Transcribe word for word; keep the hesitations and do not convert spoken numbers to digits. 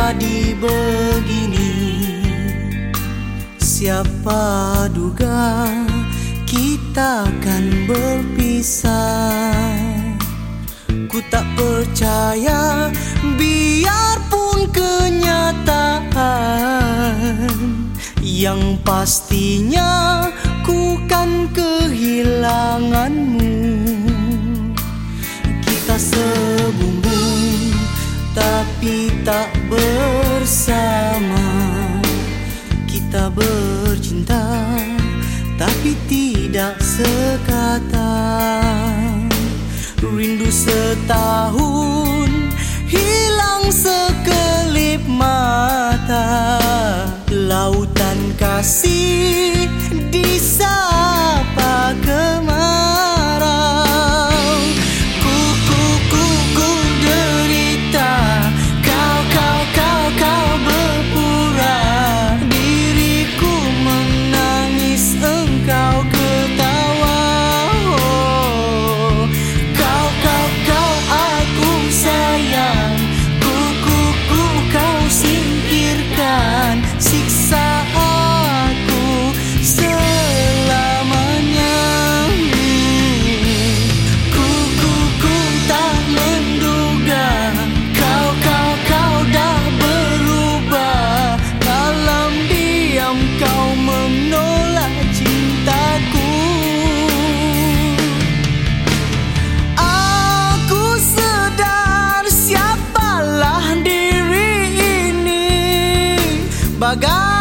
jadi begini. Siapa duga kita akan berpisah. Ku tak percaya biarpun kenyataan. Yang pastinya ku kan kehilanganmu. Kita sebumbung tapi tak bersama. Kita bercinta tapi tidak sekata. Rindu setahun hilang sekelip mata. Lautan kasih disapa kemarau. Ku ku ku ku derita, kau kau kau kau berpura. Diriku menangis, engkau ketawa. Oh, kau kau kau aku sayang. Ku ku ku kau singkirkan. Siksa aku selamanya. Ku ku ku tak menduga kau kau kau dah berubah. Dalam diam kau menolak cintaku. Aku sedar siapalah diri ini. Bagai